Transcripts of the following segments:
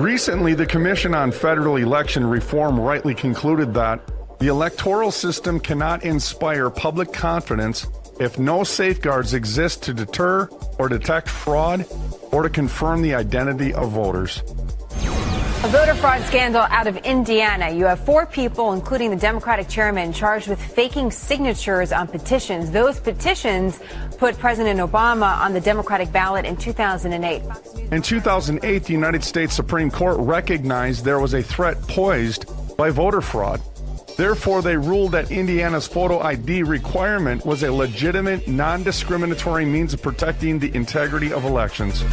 Recently, the Commission on Federal Election Reform rightly concluded that the electoral system cannot inspire public confidence if no safeguards exist to deter or detect fraud or to confirm the identity of voters. A voter fraud scandal out of Indiana. You have 4 people, including the Democratic chairman, charged with faking signatures on petitions. Those petitions put President Obama on the Democratic ballot in 2008. In 2008, the United States Supreme Court recognized there was a threat posed by voter fraud. Therefore, they ruled that Indiana's photo ID requirement was a legitimate, non-discriminatory means of protecting the integrity of elections.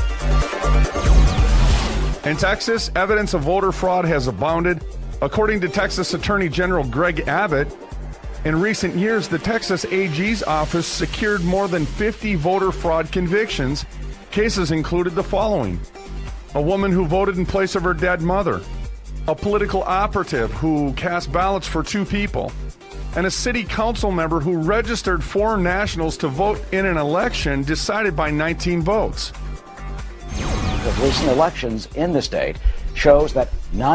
In Texas, evidence of voter fraud has abounded. According to Texas Attorney General Greg Abbott, in recent years, the Texas AG's office secured more than 50 voter fraud convictions. Cases included the following: a woman who voted in place of her dead mother, a political operative who cast ballots for 2 people, and a city council member who registered foreign nationals to vote in an election decided by 19 votes. Of recent elections in the state shows that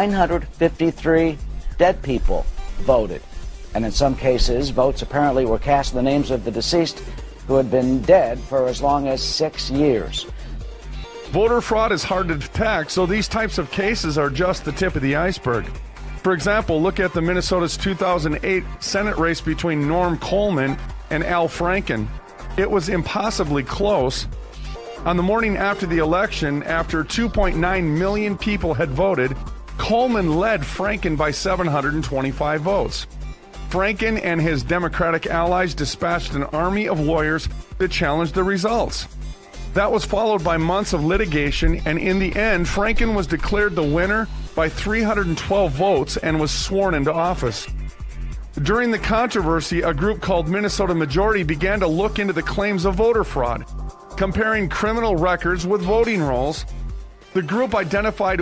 953 dead people voted. And in some cases, votes apparently were cast in the names of the deceased who had been dead for as long as 6 years. Voter fraud is hard to detect, so these types of cases are just the tip of the iceberg. For example, look at the Minnesota's 2008 Senate race between Norm Coleman and Al Franken. It was impossibly close. On the morning after the election, after 2.9 million people had voted, Coleman led Franken by 725 votes. Franken and his Democratic allies dispatched an army of lawyers to challenge the results. That was followed by months of litigation, and in the end, Franken was declared the winner by 312 votes and was sworn into office. During the controversy, a group called Minnesota Majority began to look into the claims of voter fraud, comparing criminal records with voting rolls. The group identified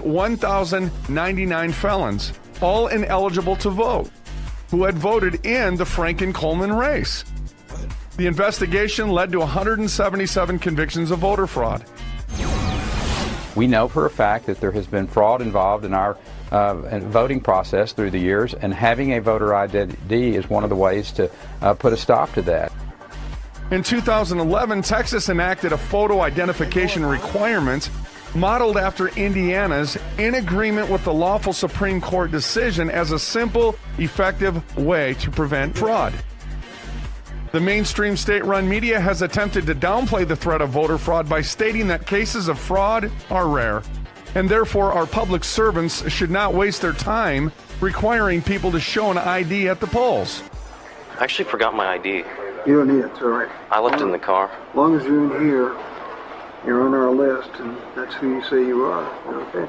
1,099 felons, all ineligible to vote, who had voted in the Franken-Coleman race. The investigation led to 177 convictions of voter fraud. We know for a fact that there has been fraud involved in our voting process through the years, and having a voter ID is one of the ways to put a stop to that. In 2011, Texas enacted a photo identification requirement modeled after Indiana's, in agreement with the lawful Supreme Court decision, as a simple, effective way to prevent fraud. The mainstream state-run media has attempted to downplay the threat of voter fraud by stating that cases of fraud are rare, and therefore our public servants should not waste their time requiring people to show an ID at the polls. I actually forgot my ID. You don't need it, it's all right. I left it in the car. As long as you're in here, you're on our list, and that's who you say you are. Okay.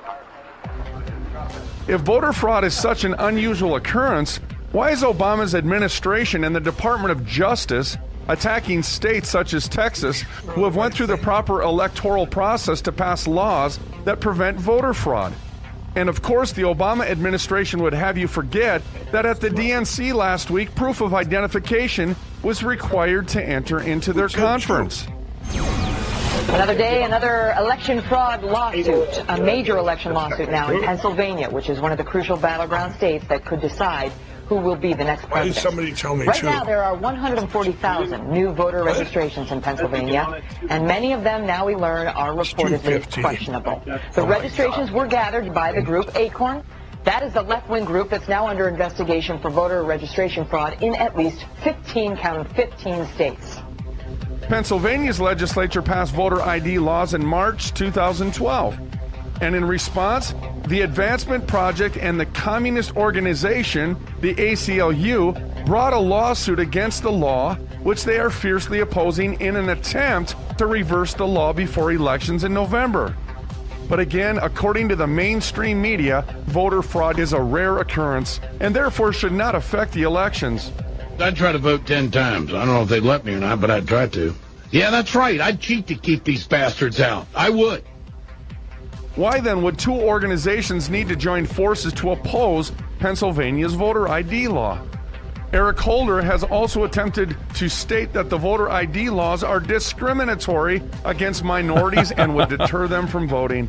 If voter fraud is such an unusual occurrence, why is Obama's administration and the Department of Justice attacking states such as Texas, who have went through the proper electoral process to pass laws that prevent voter fraud? And of course, the Obama administration would have you forget that at the DNC last week, proof of identification was required to enter into their conference. Another day, another election fraud lawsuit, a major election lawsuit now in Pennsylvania, which is one of the crucial battleground states that could decide who will be the next president. Somebody tell me right now, there are 140,000 new voter registrations in Pennsylvania, and many of them, now we learn, are reportedly questionable. The registrations were gathered by the group Acorn. That is the left-wing group that's now under investigation for voter registration fraud in at least 15 states. Pennsylvania's legislature passed voter ID laws in March 2012. And in response, the Advancement Project and the communist organization, the ACLU, brought a lawsuit against the law, which they are fiercely opposing in an attempt to reverse the law before elections in November. But again, according to the mainstream media, voter fraud is a rare occurrence and therefore should not affect the elections. I'd try to vote 10 times. I don't know if they'd let me or not, but I'd try to. Yeah, that's right. I'd cheat to keep these bastards out. I would. Why then would 2 organizations need to join forces to oppose Pennsylvania's voter ID law? Eric Holder has also attempted to state that the voter ID laws are discriminatory against minorities and would deter them from voting.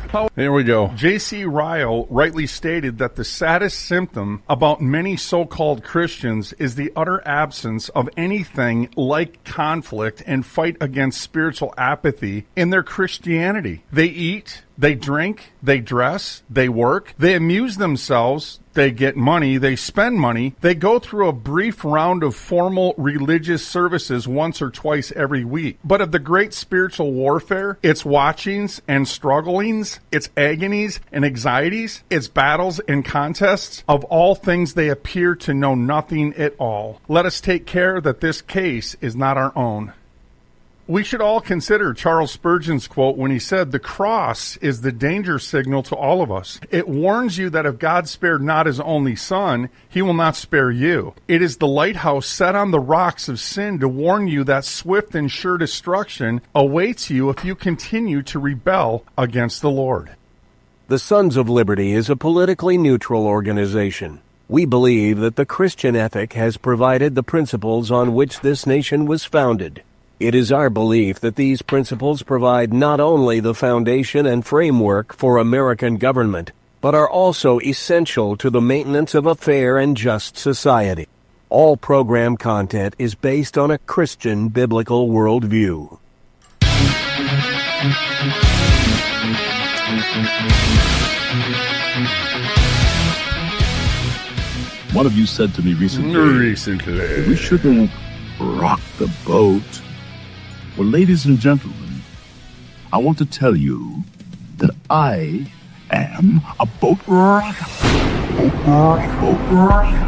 Here we go. J.C. Ryle rightly stated that the saddest symptom about many so-called Christians is the utter absence of anything like conflict and fight against spiritual apathy in their Christianity. They eat, they drink, they dress, they work, they amuse themselves, they get money, they spend money, they go through a brief round of formal religious services once or twice every week. But of the great spiritual warfare, its watchings and strugglings, its agonies and anxieties, its battles and contests, of all things they appear to know nothing at all. Let us take care that this case is not our own. We should all consider Charles Spurgeon's quote when he said, "The cross is the danger signal to all of us. It warns you that if God spared not his only son, he will not spare you. It is the lighthouse set on the rocks of sin to warn you that swift and sure destruction awaits you if you continue to rebel against the Lord." The Sons of Liberty is a politically neutral organization. We believe that the Christian ethic has provided the principles on which this nation was founded. It is our belief that these principles provide not only the foundation and framework for American government, but are also essential to the maintenance of a fair and just society. All program content is based on a Christian biblical worldview. One of you said to me recently, we shouldn't rock the boat. Well, ladies and gentlemen, I want to tell you that I am a boat rocker. Boat rocker.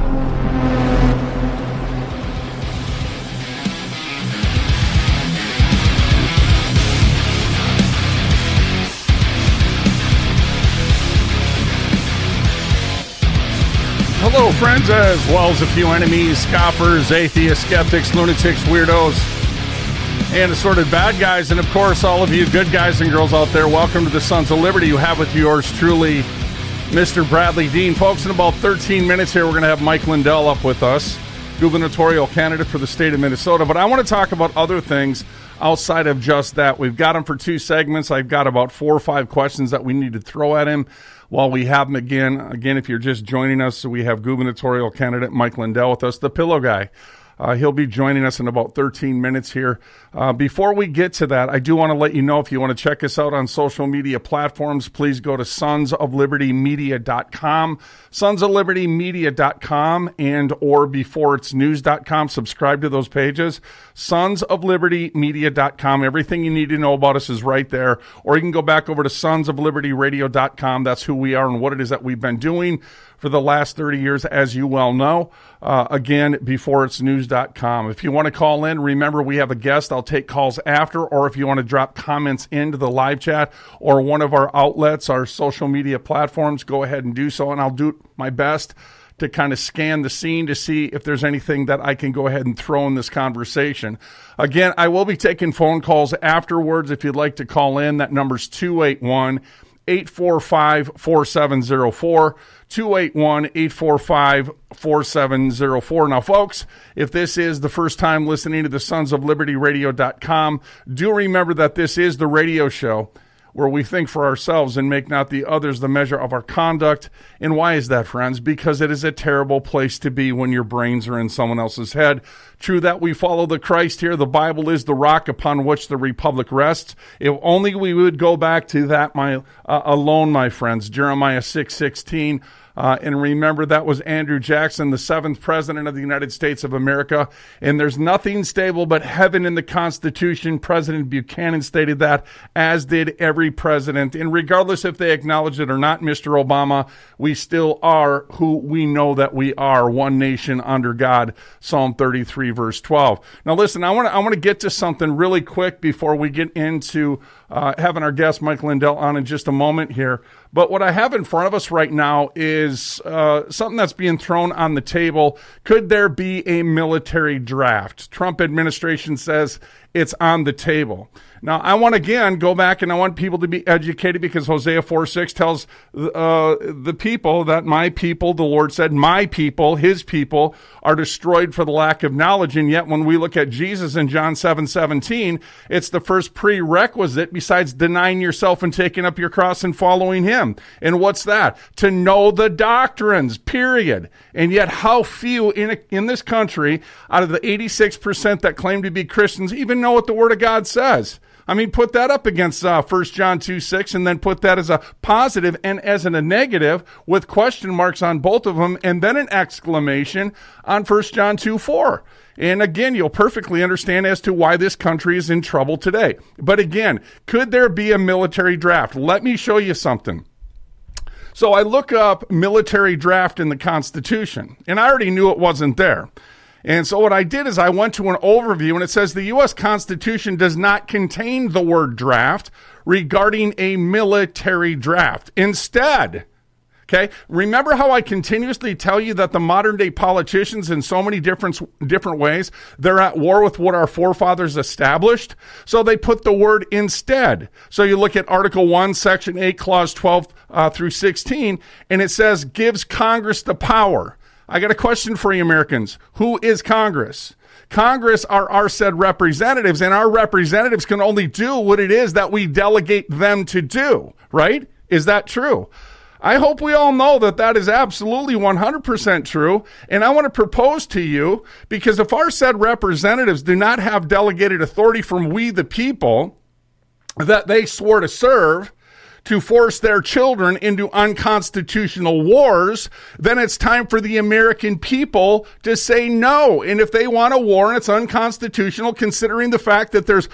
Hello, friends, as well as a few enemies, scoffers, atheists, skeptics, lunatics, weirdos, and assorted bad guys, and of course all of you good guys and girls out there. Welcome to the Sons of Liberty. You have with yours truly, Mr. Bradley Dean. Folks, in about 13 minutes here we're going to have Mike Lindell up with us, gubernatorial candidate for the state of Minnesota. But I want to talk about other things outside of just that. We've got him for 2 segments. I've got about 4 or 5 questions that we need to throw at him while we have him again. Again, if you're just joining us, we have gubernatorial candidate Mike Lindell with us, the Pillow Guy. He'll be joining us in about 13 minutes here. Before we get to that, I do want to let you know, if you want to check us out on social media platforms, please go to sonsoflibertymedia.com, sonsoflibertymedia.com, and or beforeitsnews.com. Subscribe to those pages. Sonsoflibertymedia.com. Everything you need to know about us is right there. Or you can go back over to sonsoflibertyradio.com. That's who we are and what it is that we've been doing for the last 30 years, as you well know. Again, beforeitsnews.com. If you want to call in, remember we have a guest. I'll take calls after, or if you want to drop comments into the live chat or one of our outlets, our social media platforms, go ahead and do so, and I'll do my best to kind of scan the scene to see if there's anything that I can go ahead and throw in this conversation. Again, I will be taking phone calls afterwards. If you'd like to call in, that number's 281-845-4704, 281-845-4704. Now, folks, if this is the first time listening to the sonsoflibertyradio.com, do remember that this is the radio show where we think for ourselves and make not the others the measure of our conduct. And why is that, friends? Because it is a terrible place to be when your brains are in someone else's head. True that we follow the Christ here. The Bible is the rock upon which the republic rests. If only we would go back to that alone, my friends. Jeremiah 6:16. And remember, that was Andrew Jackson, the 7th president of the United States of America. And there's nothing stable but heaven in the Constitution. President Buchanan stated that, as did every president. And regardless if they acknowledge it or not, Mr. Obama, we still are who we know that we are, one nation under God. Psalm 33, verse 12. Now, listen, I want to get to something really quick before we get into having our guest, Mike Lindell, on in just a moment here. But what I have in front of us right now is something that's being thrown on the table. Could there be a military draft? Trump administration says it's on the table. Now, I want to, again, go back and I want people to be educated because Hosea 4:6 tells the people that my people, the Lord said, my people, his people, are destroyed for the lack of knowledge. And yet when we look at Jesus in John 7:17, it's the first prerequisite besides denying yourself and taking up your cross and following him. And what's that? To know the doctrines, period. And yet how few in this country out of the 86% that claim to be Christians even know what the Word of God says. I mean, put that up against 1 John 2:6 and then put that as a positive and as a negative with question marks on both of them and then an exclamation on 1 John 2:4. And again, you'll perfectly understand as to why this country is in trouble today. But again, could there be a military draft? Let me show you something. So I look up military draft in the Constitution, and I already knew it wasn't there. And so what I did is I went to an overview, and it says the U.S. Constitution does not contain the word draft regarding a military draft. Instead, okay, remember how I continuously tell you that the modern day politicians in so many different ways, they're at war with what our forefathers established? So they put the word instead. So you look at Article 1, Section 8, Clause 12 through 16, and it says gives Congress the power. I got a question for you Americans. Who is Congress? Congress are our said representatives, and our representatives can only do what it is that we delegate them to do, right? Is that true? I hope we all know that that is absolutely 100% true, and I want to propose to you, because if our said representatives do not have delegated authority from we the people that they swore to serve, to force their children into unconstitutional wars, then it's time for the American people to say no. And if they want a war and it's unconstitutional, considering the fact that there's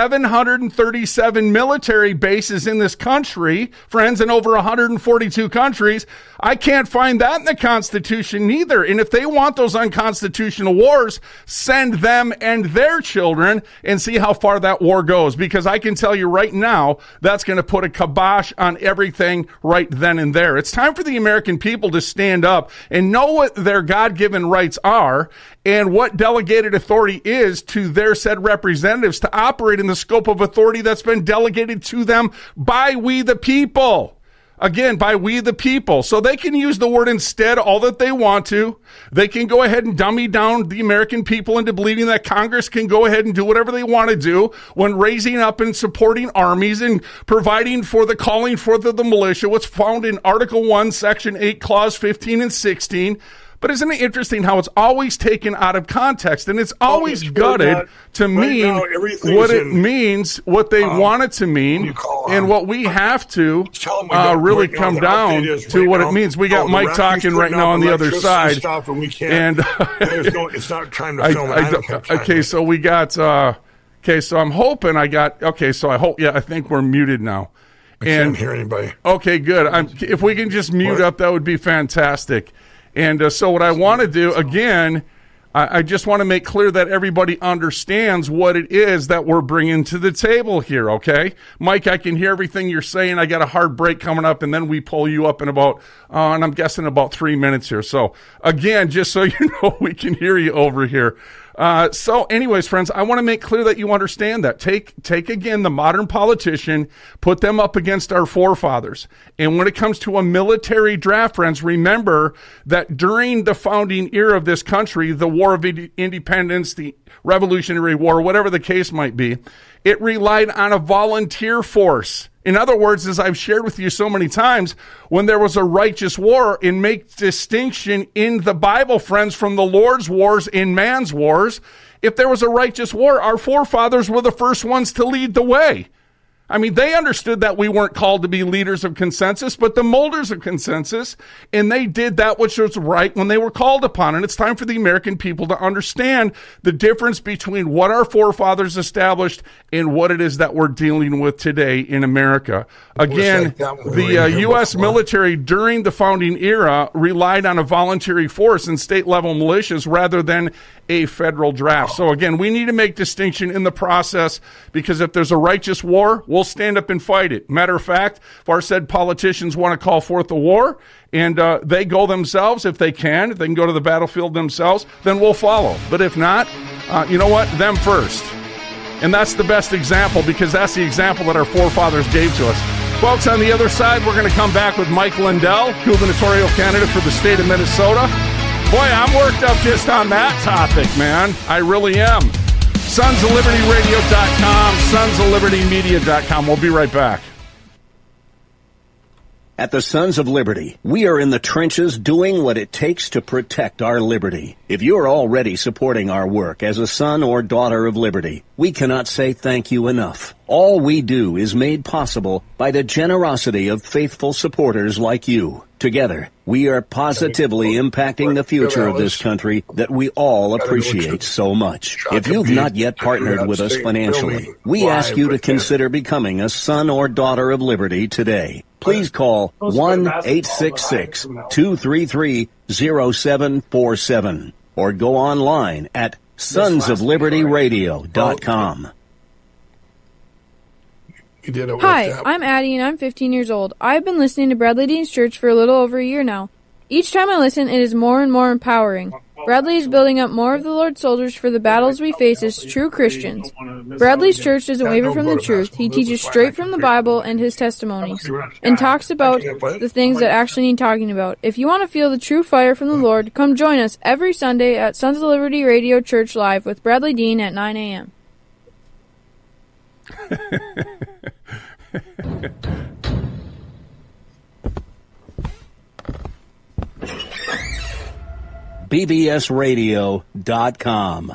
737 military bases in this country, friends, in over 142 countries, I can't find that in the Constitution either. And if they want those unconstitutional wars, send them and their children and see how far that war goes. Because I can tell you right now, that's going to put a kibosh on everything right then and there. It's time for the American people to stand up and know what their God-given rights are and what delegated authority is to their said representatives to operate in the scope of authority that's been delegated to them by we the people. Again, by we the people. So they can use the word instead all that they want to. They can go ahead and dummy down the American people into believing that Congress can go ahead and do whatever they want to do when raising up and supporting armies and providing for the calling forth of the militia, what's found in Article 1, Section 8, Clause 15 and 16. But isn't it interesting how it's always taken out of context and it's always gutted to mean what it means, what they want it to mean, and what we have to really come down to what it means. We got Mike talking right now on the other side. And it's not trying to film. Okay, so we got, so I'm hoping I think we're muted now. I can't hear anybody. Okay, good. If we can just mute up, that would be fantastic. And so what I want to do, again, I just want to make clear that everybody understands what it is that we're bringing to the table here, okay? Mike, I can hear everything you're saying. I got a hard break coming up, and then we pull you up in about, and I'm guessing about 3 minutes here. So, again, just so you know, we can hear you over here. So anyways, friends, I want to make clear that you understand that. Take again the modern politician, put them up against our forefathers. And when it comes to a military draft, friends, remember that during the founding era of this country, the War of Independence, the Revolutionary War, whatever the case might be, it relied on a volunteer force. In other words, as I've shared with you so many times, when there was a righteous war, and make distinction in the Bible, friends, from the Lord's wars and man's wars, if there was a righteous war, our forefathers were the first ones to lead the way. I mean, they understood that we weren't called to be leaders of consensus, but the molders of consensus, and they did that which was right when they were called upon. And it's time for the American people to understand the difference between what our forefathers established and what it is that we're dealing with today in America. Again, the U.S. military during the founding era relied on a voluntary force and state-level militias rather than a federal draft. So again, we need to make distinction in the process, because if there's a righteous war, we'll stand up and fight it. Matter of fact, if our said politicians want to call forth a war and they go themselves, if they can go to the battlefield themselves, then we'll follow. But if not, you know what? Them first. And that's the best example, because that's the example that our forefathers gave to us. Folks, on the other side, we're going to come back with Mike Lindell, gubernatorial candidate for the state of Minnesota. Boy, I'm worked up just on that topic, man. I really am. SonsOfLibertyRadio.com, SonsOfLibertyMedia.com. We'll be right back. At the Sons of Liberty, we are in the trenches doing what it takes to protect our liberty. If you're already supporting our work as a son or daughter of liberty, we cannot say thank you enough. All we do is made possible by the generosity of faithful supporters like you. Together, we are positively impacting the future of this country that we all appreciate so much. If you've not yet partnered with us financially, we ask you to consider becoming a son or daughter of liberty today. Please call 1-866-233-0747 or go online at sonsoflibertyradio.com. Hi, I'm Addie and I'm 15 years old. I've been listening to Bradley Dean's Church for a little over a year now. Each time I listen, it is more and more empowering. Bradley is building up more of the Lord's soldiers for the battles we face as true Christians. Bradley's church doesn't waver from the truth. He teaches straight from the Bible and his testimonies, and talks about the things that actually need talking about. If you want to feel the true fire from the Lord, come join us every Sunday at Sons of Liberty Radio Church Live with Bradley Dean at 9 a.m. bbsradio.com.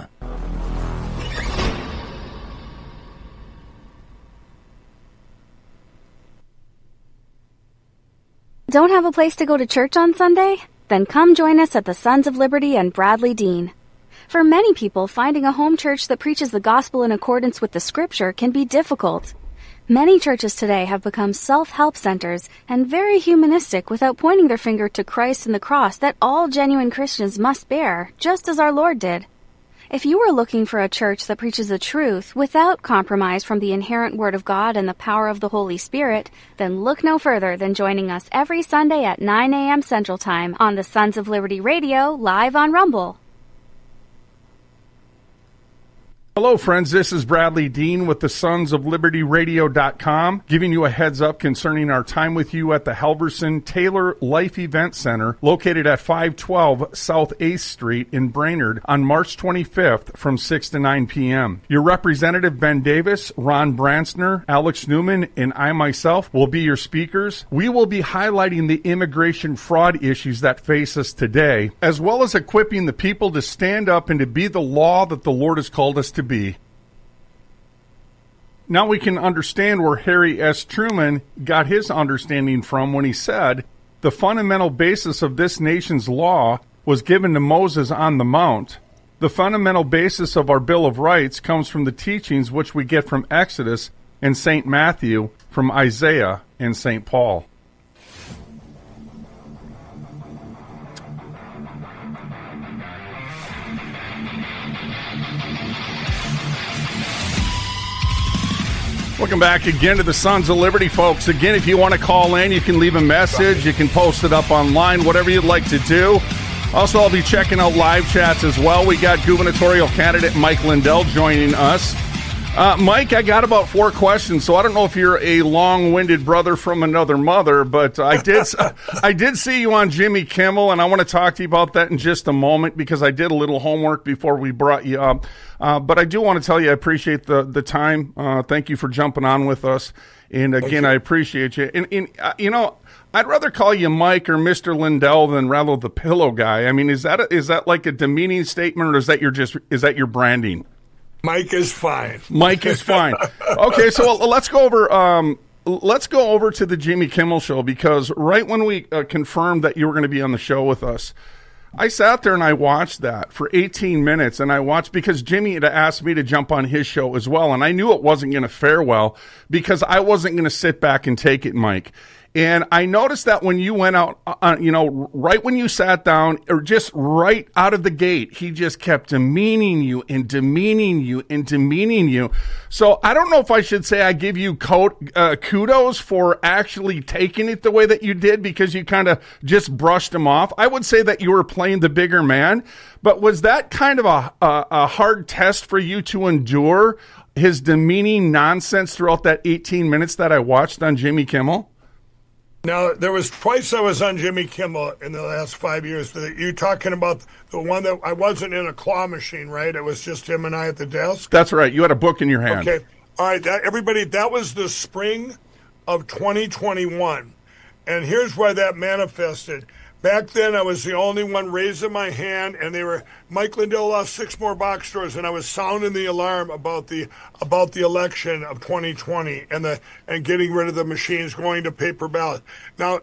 Don't have a place to go to church on Sunday? Then come join us at the Sons of Liberty and Bradley Dean. For many people, finding a home church that preaches the gospel in accordance with the scripture can be difficult. Many churches today have become self-help centers and very humanistic without pointing their finger to Christ and the cross that all genuine Christians must bear, just as our Lord did. If you are looking for a church that preaches the truth without compromise from the inherent Word of God and the power of the Holy Spirit, then look no further than joining us every Sunday at 9 a.m. Central Time on the Sons of Liberty Radio, live on Rumble. Hello, friends. This is Bradley Dean with the Sons of Liberty Radio.com, giving you a heads up concerning our time with you at the Halverson Taylor Life Event Center, located at 512 South 8th Street in Brainerd on March 25th from 6 to 9 p.m. Your representative, Ben Davis, Ron Bransner, Alex Newman, and I myself will be your speakers. We will be highlighting the immigration fraud issues that face us today, as well as equipping the people to stand up and to be the law that the Lord has called us to be. Now we can understand where Harry S. Truman got his understanding from when he said, the fundamental basis of this nation's law was given to Moses on the Mount. The fundamental basis of our Bill of Rights comes from the teachings which we get from Exodus and St. Matthew, from Isaiah and St. Paul. Welcome back again to the Sons of Liberty, folks. Again, if you want to call in, you can leave a message. You can post it up online, whatever you'd like to do. Also, I'll be checking out live chats as well. We got gubernatorial candidate Mike Lindell joining us. Mike, I got about 4 questions, so I don't know if you're a long-winded brother from another mother, but I did see you on Jimmy Kimmel, and I want to talk to you about that in just a moment because I did a little homework before we brought you up. But I do want to tell you I appreciate the time. Thank you for jumping on with us. And again, I appreciate you. And you know, I'd rather call you Mike or Mr. Lindell than rather the pillow guy. I mean, is that like a demeaning statement, or is that your branding? Mike is fine. Mike is fine. Okay, so let's go over to the Jimmy Kimmel show, because right when we confirmed that you were going to be on the show with us, I sat there and I watched that for 18 minutes, and I watched because Jimmy had asked me to jump on his show as well, and I knew it wasn't going to fare well because I wasn't going to sit back and take it, Mike. And I noticed that when you went out, right when you sat down, or just right out of the gate, he just kept demeaning you and demeaning you and demeaning you. So I don't know if I should say I give you kudos for actually taking it the way that you did, because you kind of just brushed him off. I would say that you were playing the bigger man. But was that kind of a hard test for you to endure? his demeaning nonsense throughout that 18 minutes that I watched on Jimmy Kimmel? Now, there was twice I was on Jimmy Kimmel in the last 5 years. You talking about the one that I wasn't in a claw machine, right? It was just him and I at the desk? That's right. You had a book in your hand. Okay. All right, everybody, that was the spring of 2021. And here's why that manifested. Back then, I was the only one raising my hand, and Mike Lindell lost 6 more box scores, and I was sounding the alarm about the election of 2020 and getting rid of the machines, going to paper ballot. Now,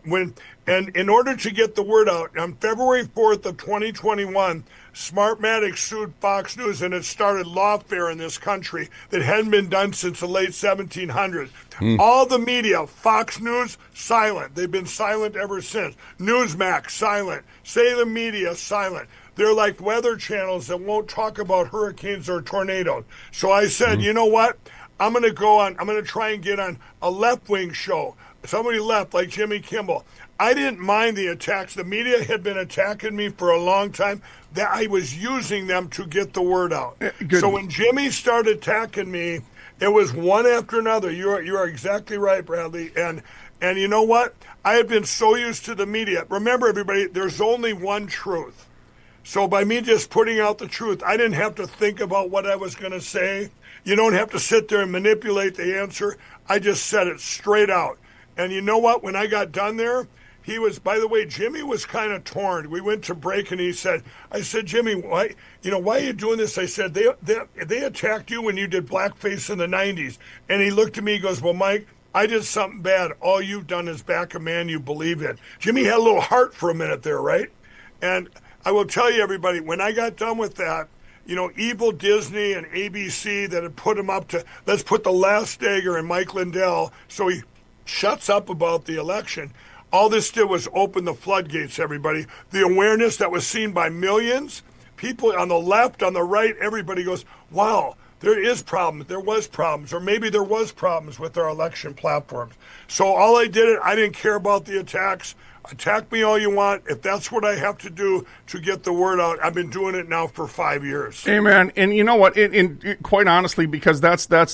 in order to get the word out, on February 4th of 2021, Smartmatic sued Fox News, and it started lawfare in this country that hadn't been done since the late 1700s. All the media, Fox News, silent. They've been silent ever since. Newsmax, silent. Salem Media, silent. They're like weather channels that won't talk about hurricanes or tornadoes. So I said, you know what? I'm going to try and get on a left-wing show. Somebody left, like Jimmy Kimmel. I didn't mind the attacks. The media had been attacking me for a long time. That I was using them to get the word out. Good. So when Jimmy started attacking me, it was one after another. You are exactly right, Bradley. And you know what? I had been so used to the media. Remember, everybody, there's only one truth. So by me just putting out the truth, I didn't have to think about what I was going to say. You don't have to sit there and manipulate the answer. I just said it straight out. And you know what? When I got done there, by the way, Jimmy was kind of torn. We went to break, and I said, Jimmy, why are you doing this? I said, they attacked you when you did blackface in the 90s. And he looked at me, he goes, well, Mike, I did something bad. All you've done is back a man you believe in. Jimmy had a little heart for a minute there, right? And I will tell you, everybody, when I got done with that, evil Disney and ABC that had put him up to, let's put the last dagger in Mike Lindell so he shuts up about the election. All this did was open the floodgates, everybody. The awareness that was seen by millions, people on the left, on the right, everybody goes, wow, there is problems. There was problems, or maybe there was problems with our election platforms. So all I didn't care about the attacks. Attack me all you want. If that's what I have to do to get the word out, I've been doing it now for 5 years. Amen. And you know what? Quite honestly, because that's the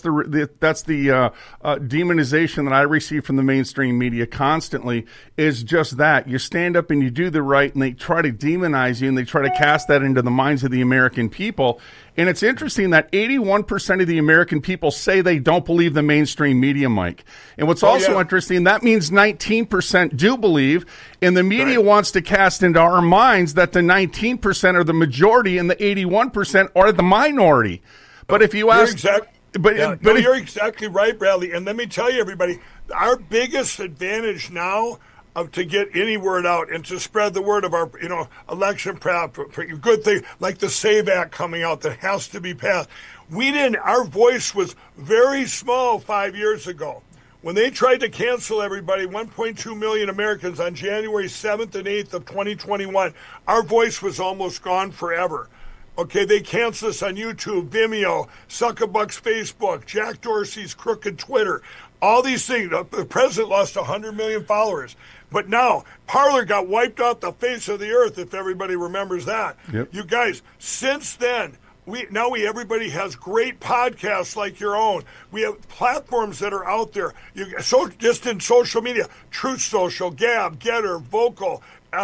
demonization that I receive from the mainstream media constantly, is just that. You stand up and you do the right, and they try to demonize you, and they try to cast that into the minds of the American people. And it's interesting that 81% of the American people say they don't believe the mainstream media, Mike. And what's also interesting, that means 19% do believe, and the media wants to cast into our minds that the 19% are the majority and the 81% are the minority. But if you ask... You're exactly right, Bradley. And let me tell you, everybody, our biggest advantage now to get any word out and to spread the word of our, election good thing, like the SAVE Act coming out that has to be passed. Our voice was very small 5 years ago. When they tried to cancel everybody, 1.2 million Americans on January 7th and 8th of 2021, our voice was almost gone forever. Okay, they canceled us on YouTube, Vimeo, Zuckerbuck's Facebook, Jack Dorsey's crooked Twitter, all these things. The president lost 100 million followers. But now, Parler got wiped off the face of the earth, if everybody remembers that. Yep. You guys, since then, everybody has great podcasts like your own. We have platforms that are out there. Just in social media, Truth Social, Gab, Getter, Vocal,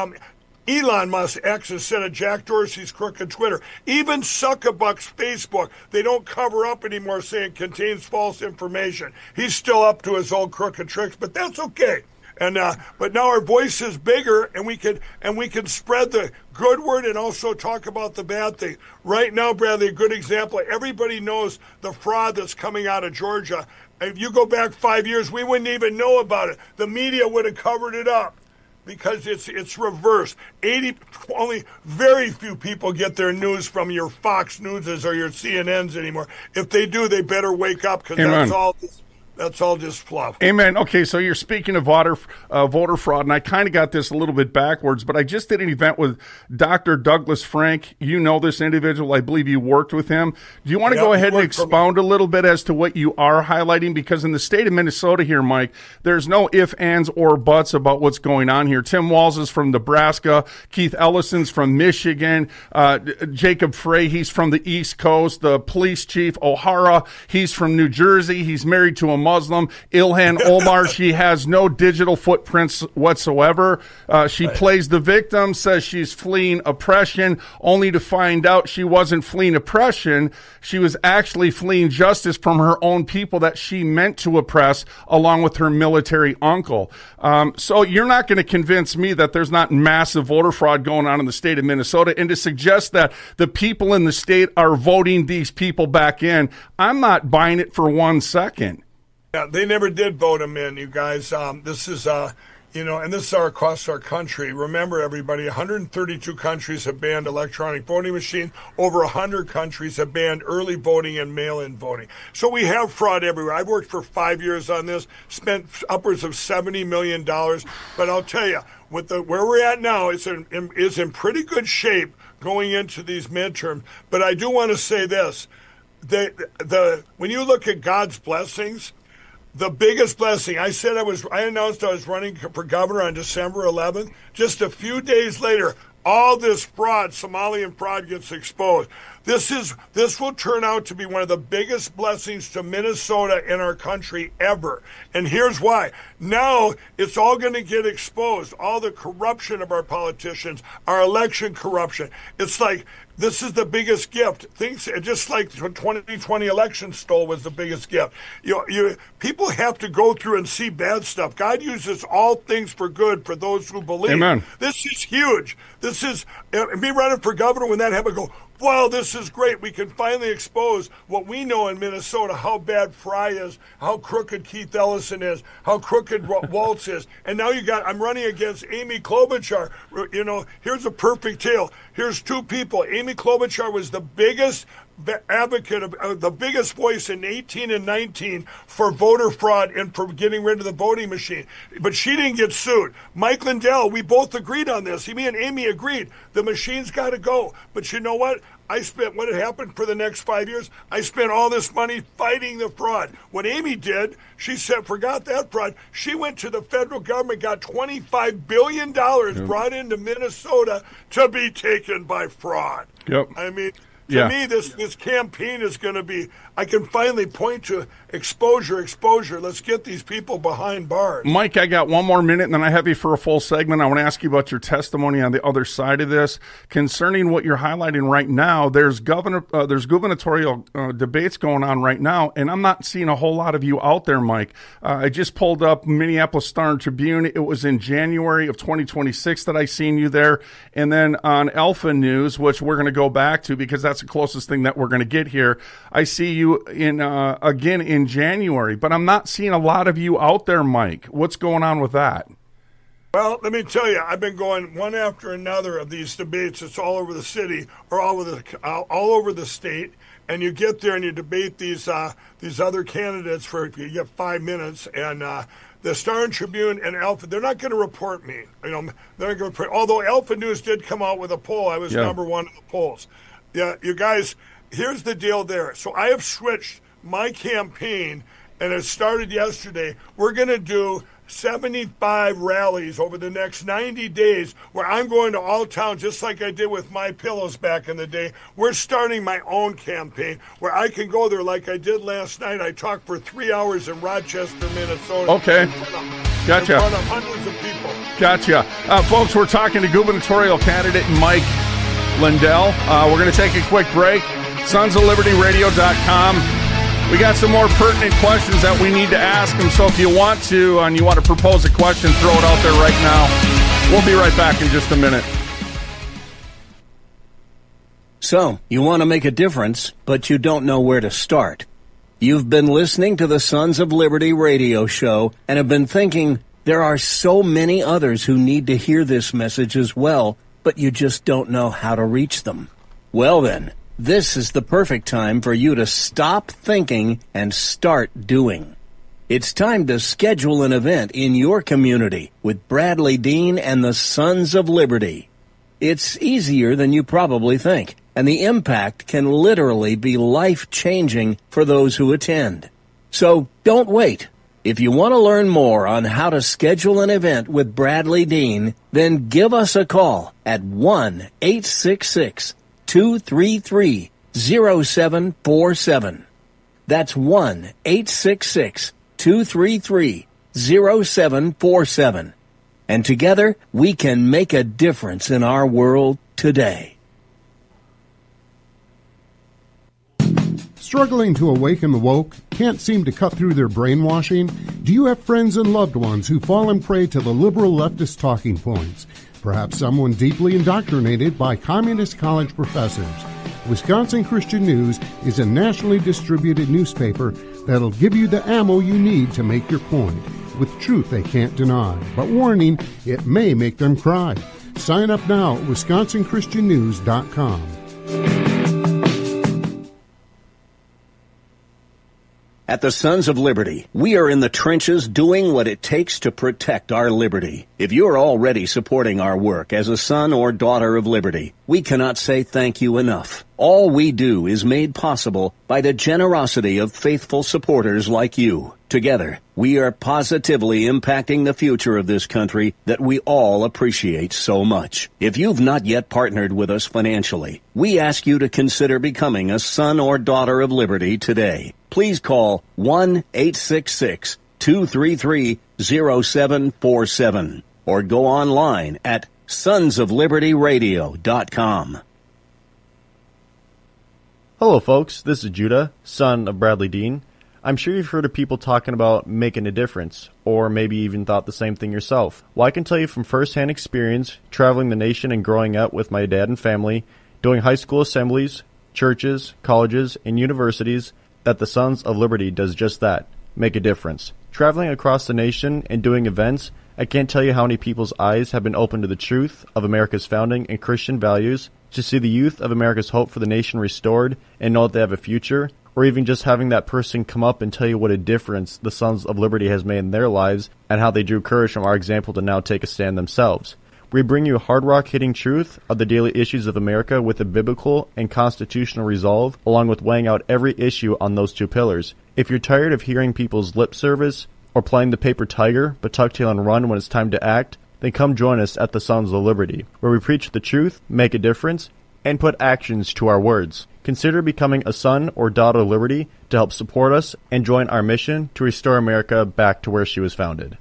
Elon Musk X instead of Jack Dorsey's crooked Twitter. Even Zuckerbuck's Facebook, they don't cover up anymore saying contains false information. He's still up to his old crooked tricks, but that's okay. And but now our voice is bigger, and we can spread the good word and also talk about the bad thing. Right now, Bradley, a good example. Everybody knows the fraud that's coming out of Georgia. If you go back 5 years, we wouldn't even know about it. The media would have covered it up because it's reversed. Only very few people get their news from your Fox Newses or your CNNs anymore. If they do, they better wake up, because that's all this That's all just fluff. Amen. Okay, so you're speaking of voter fraud, and I kind of got this a little bit backwards, but I just did an event with Dr. Douglas Frank. You know this individual. I believe you worked with him. Do you want to go ahead and expound a little bit as to what you are highlighting? Because in the state of Minnesota here, Mike, there's no ifs, ands, or buts about what's going on here. Tim Walz is from Nebraska. Keith Ellison's from Michigan. Jacob Frey, he's from the East Coast. The police chief, O'Hara, he's from New Jersey. He's married to a Muslim. Ilhan Omar, she has no digital footprints whatsoever. She plays the victim, says she's fleeing oppression, only to find out she wasn't fleeing oppression. She was actually fleeing justice from her own people that she meant to oppress, along with her military uncle. So you're not going to convince me that there's not massive voter fraud going on in the state of Minnesota, and to suggest that the people in the state are voting these people back in, I'm not buying it for 1 second. Yeah, they never did vote them in, you guys. This is, and this is across our country. Remember, everybody, 132 countries have banned electronic voting machines. Over 100 countries have banned early voting and mail-in voting. So we have fraud everywhere. I've worked for 5 years on this, spent upwards of $70 million. But I'll tell you, with where we're at now, is in pretty good shape going into these midterms. But I do want to say this. When you look at God's blessings, the biggest blessing, I announced I was running for governor on December 11th. Just a few days later, all this fraud, Somalian fraud, gets exposed. This will turn out to be one of the biggest blessings to Minnesota in our country ever. And here's why. Now it's all going to get exposed. All the corruption of our politicians, our election corruption. It's like, this is the biggest gift. Things just like the 2020 election stole was the biggest gift. People have to go through and see bad stuff. God uses all things for good for those who believe. Amen. This is huge. This is me running for governor. When that happened, I go, wow, this is great. We can finally expose what we know in Minnesota, how bad Fry is, how crooked Keith Ellison is, how crooked Walz is. And now I'm running against Amy Klobuchar. Here's a perfect tale. Here's two people. Amy Klobuchar was the biggest advocate of the biggest voice in 18 and 19 for voter fraud and for getting rid of the voting machine. But she didn't get sued. Mike Lindell, we both agreed on this. Me and Amy agreed. The machine's got to go. But you know what? What had happened for the next 5 years? I spent all this money fighting the fraud. What Amy did, she said, forgot that fraud. She went to the federal government, got $25 billion brought into Minnesota to be taken by fraud. Yep. I mean, to me, this campaign is going to be, I can finally point to exposure. Let's get these people behind bars. Mike, I got 1 more minute, and then I have you for a full segment. I want to ask you about your testimony on the other side of this. Concerning what you're highlighting right now, there's gubernatorial debates going on right now, and I'm not seeing a whole lot of you out there, Mike. I just pulled up Minneapolis Star-Tribune. It was in January of 2026 that I seen you there. And then on Alpha News, which we're going to go back to because that's the closest thing that we're going to get here, I see you again in January, but I'm not seeing a lot of you out there, Mike. What's going on with that? Well, let me tell you, I've been going one after another of these debates. It's all over the city or all over the state, and you get there and you debate these other candidates for you get 5 minutes, and the Star and Tribune and Alpha, they're not going to report me. They're not going to report. Although Alpha News did come out with a poll, I was number one in the polls. Yeah, you guys, here's the deal there. So I have switched my campaign, and it started yesterday. We're going to do 75 rallies over the next 90 days where I'm going to all towns just like I did with My Pillows back in the day. We're starting my own campaign where I can go there like I did last night. I talked for 3 hours in Rochester, Minnesota. Okay. Gotcha. In front of hundreds of people. Gotcha. Folks, we're talking to gubernatorial candidate Mike Lindell. We're going to take a quick break. SonsOfLibertyRadio.com. We got some more pertinent questions that we need to ask him, so if you want to, and you want to propose a question, throw it out there right now. We'll be right back in just a minute. So, you want to make a difference, but you don't know where to start. You've been listening to the Sons of Liberty radio show and have been thinking, there are so many others who need to hear this message as well, but you just don't know how to reach them. Well then, this is the perfect time for you to stop thinking and start doing. It's time to schedule an event in your community with Bradley Dean and the Sons of Liberty. It's easier than you probably think, and the impact can literally be life-changing for those who attend. So don't wait. If you want to learn more on how to schedule an event with Bradley Dean, then give us a call at 1-866-233-0747. That's 1-866-233-0747. And together, we can make a difference in our world today. Struggling to awaken the woke? Can't seem to cut through their brainwashing? Do you have friends and loved ones who fall prey to the liberal leftist talking points? Perhaps someone deeply indoctrinated by communist college professors. Wisconsin Christian News is a nationally distributed newspaper that'll give you the ammo you need to make your point, with truth they can't deny. But warning, it may make them cry. Sign up now at WisconsinChristianNews.com. At the Sons of Liberty, we are in the trenches doing what it takes to protect our liberty. If you're already supporting our work as a son or daughter of liberty, we cannot say thank you enough. All we do is made possible by the generosity of faithful supporters like you. Together, we are positively impacting the future of this country that we all appreciate so much. If you've not yet partnered with us financially, we ask you to consider becoming a son or daughter of liberty today. Please call 1-866-233-0747 or go online at sonsoflibertyradio.com. Hello, folks. This is Judah, son of Bradley Dean. I'm sure you've heard of people talking about making a difference, or maybe even thought the same thing yourself. Well, I can tell you from firsthand experience, traveling the nation and growing up with my dad and family, doing high school assemblies, churches, colleges, and universities, that the Sons of Liberty does just that, make a difference. Traveling across the nation and doing events, I can't tell you how many people's eyes have been opened to the truth of America's founding and Christian values, to see the youth of America's hope for the nation restored and know that they have a future, or even just having that person come up and tell you what a difference the Sons of Liberty has made in their lives and how they drew courage from our example to now take a stand themselves. We bring you hard rock hitting truth of the daily issues of America with a biblical and constitutional resolve, along with weighing out every issue on those two pillars. If you're tired of hearing people's lip service or playing the paper tiger but tuck tail and run when it's time to act, then come join us at the Sons of Liberty, where we preach the truth, make a difference, and put actions to our words. Consider becoming a son or daughter of liberty to help support us and join our mission to restore America back to where she was founded.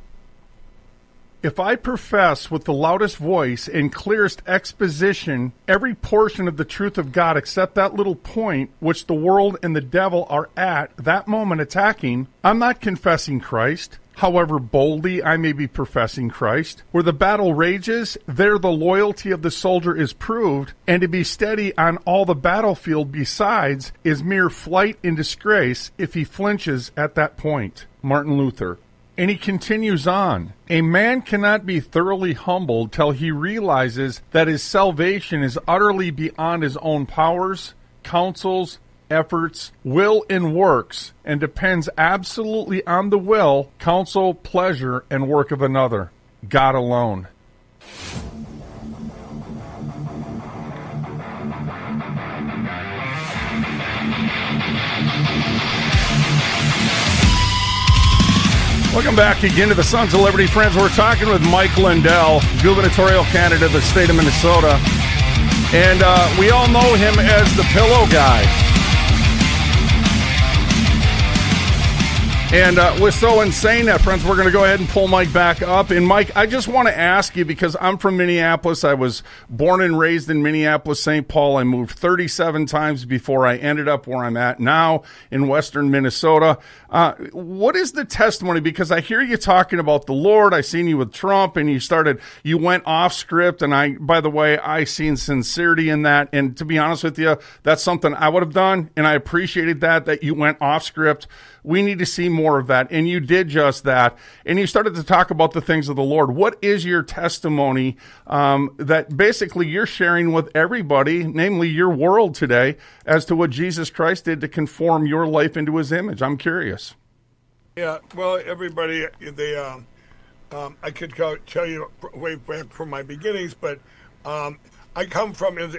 If I profess with the loudest voice and clearest exposition every portion of the truth of God except that little point which the world and the devil are at that moment attacking, I'm not confessing Christ. However boldly I may be professing Christ. Where the battle rages, there the loyalty of the soldier is proved, and to be steady on all the battlefield besides is mere flight in disgrace if he flinches at that point. Martin Luther. And he continues on. A man cannot be thoroughly humbled till he realizes that his salvation is utterly beyond his own powers, counsels, efforts, will, and works, and depends absolutely on the will, counsel, pleasure, and work of another, God alone. Welcome back again to the Sons of Liberty, friends. We're talking with Mike Lindell, gubernatorial candidate of the state of Minnesota. And we all know him as the pillow guy. And with so insane that, friends, we're going to go ahead and pull Mike back up. And Mike, I just want to ask you, because I'm from Minneapolis. I was born and raised in Minneapolis, St. Paul. I moved 37 times before I ended up where I'm at now in western Minnesota. What is the testimony? Because I hear you talking about the Lord. I seen you with Trump, and you went off script. And by the way, I seen sincerity in that. And to be honest with you, that's something I would have done. And I appreciated that you went off script. We need to see more of that. And you did just that. And you started to talk about the things of the Lord. What is your testimony that basically you're sharing with everybody, namely your world today, as to what Jesus Christ did to conform your life into his image? I'm curious. Yeah, well, everybody, I could tell you way back from my beginnings, but I come from in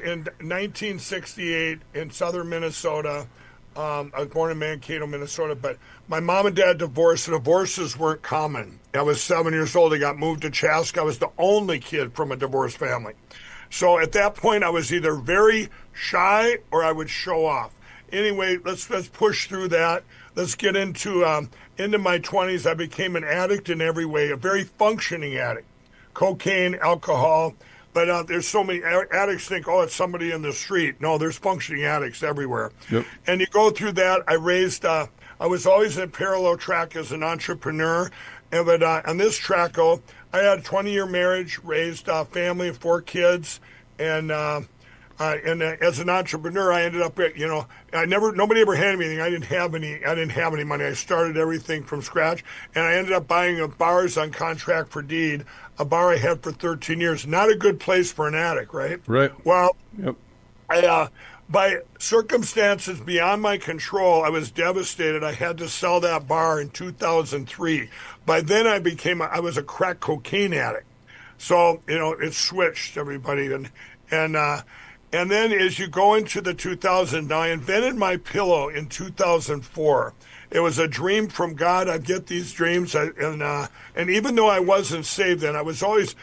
1968 in southern Minnesota. I was born in Mankato, Minnesota, but my mom and dad divorced. Divorces weren't common. I was 7 years old. I got moved to Chaska. I was the only kid from a divorced family. So at that point, I was either very shy or I would show off. Anyway, let's push through that. Let's get into my 20s. I became an addict in every way, a very functioning addict. Cocaine, alcohol. But there's so many addicts think, oh, it's somebody in the street. No, there's functioning addicts everywhere. Yep. And you go through that. I was always in a parallel track as an entrepreneur. But on this track, I had a 20-year marriage, raised a family of 4 kids, and as an entrepreneur, I ended up, nobody ever handed me anything. I didn't have any money. I started everything from scratch, and I ended up buying bars on contract for deed, a bar I had for 13 years. Not a good place for an addict, right? Right. Well, yep. By circumstances beyond my control, I was devastated. I had to sell that bar in 2003. By then, I was a crack cocaine addict. So, it switched, everybody. And then as you go into the 2000, I invented my pillow in 2004. It was a dream from God. I get these dreams, and even though I wasn't saved then, God was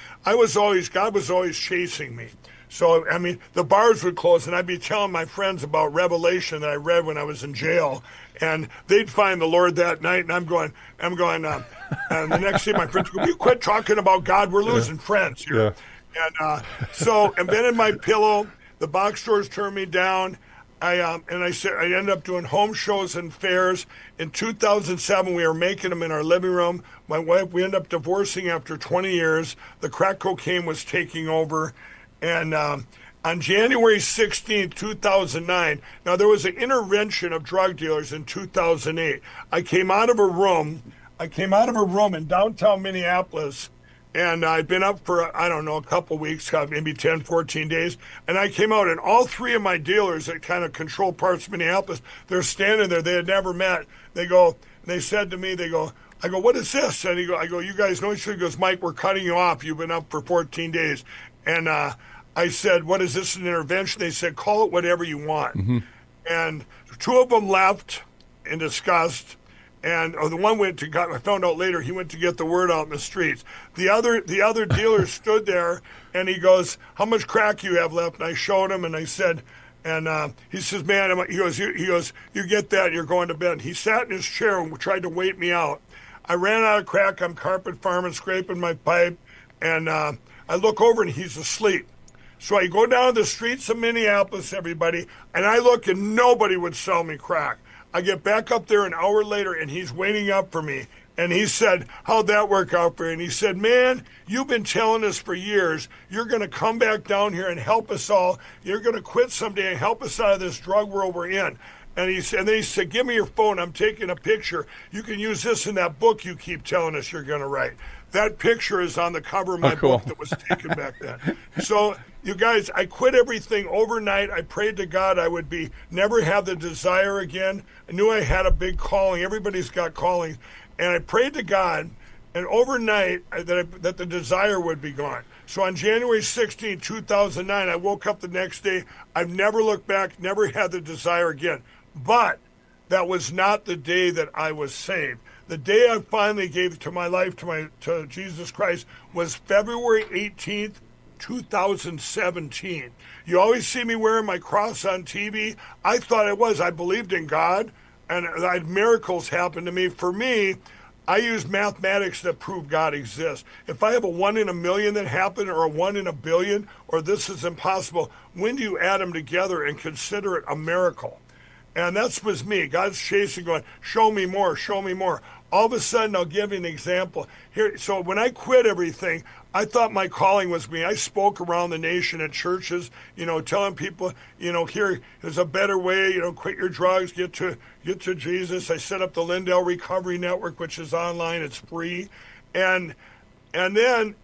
always chasing me. So, the bars would close, and I'd be telling my friends about Revelation that I read when I was in jail, and they'd find the Lord that night, and I'm going, and the next day my friends go, you quit talking about God, we're losing friends here. Yeah. And invented my pillow. The box stores turned me down. I ended up doing home shows and fairs. In 2007, we were making them in our living room. My wife, we ended up divorcing after 20 years. The crack cocaine was taking over. And on January 16, 2009, now there was an intervention of drug dealers in 2008. I came out of a room in downtown Minneapolis, and I'd been up for, a couple weeks, maybe 10, 14 days. And I came out, and all 3 of my dealers that kind of control parts of Minneapolis, they're standing there. They had never met. They said to me, I go, what is this? And I go, you guys know each other? He goes, Mike, we're cutting you off. You've been up for 14 days. And I said, what is this, an intervention? They said, call it whatever you want. Mm-hmm. And 2 of them left in disgust. And the one I found out later, he went to get the word out in the streets. The other dealer stood there, and he goes, how much crack you have left? And I showed him, and I said, and he says, man, he goes, you get that, you're going to bed. He sat in his chair and tried to wait me out. I ran out of crack. I'm carpet farming, scraping my pipe, and I look over, and he's asleep. So I go down the streets of Minneapolis, everybody, and I look, and nobody would sell me crack. I get back up there an hour later, and he's waiting up for me. And he said, how'd that work out for you? And he said, man, you've been telling us for years you're going to come back down here and help us all. You're going to quit someday and help us out of this drug world we're in. And then he said, give me your phone. I'm taking a picture. You can use this in that book you keep telling us you're going to write. That picture is on the cover of my book that was taken back then. So, you guys, I quit everything overnight. I prayed to God I would never have the desire again. I knew I had a big calling. Everybody's got callings. And I prayed to God, and overnight that the desire would be gone. So on January 16, 2009, I woke up the next day. I've never looked back, never had the desire again. But that was not the day that I was saved. The day I finally gave to my life to Jesus Christ was February 18th, 2017. You always see me wearing my cross on TV. I thought it was. I believed in God, and miracles happened to me. For me, I use mathematics that prove God exists. If I have a 1 in a million that happened, or a 1 in a billion, or this is impossible, when do you add them together and consider it a miracle? And that was me. God's chasing, going, show me more, show me more. All of a sudden, I'll give you an example. Here, so when I quit everything, I thought my calling was me. I spoke around the nation at churches, telling people, here is a better way, quit your drugs, get to Jesus. I set up the Lindell Recovery Network, which is online. It's free. And then,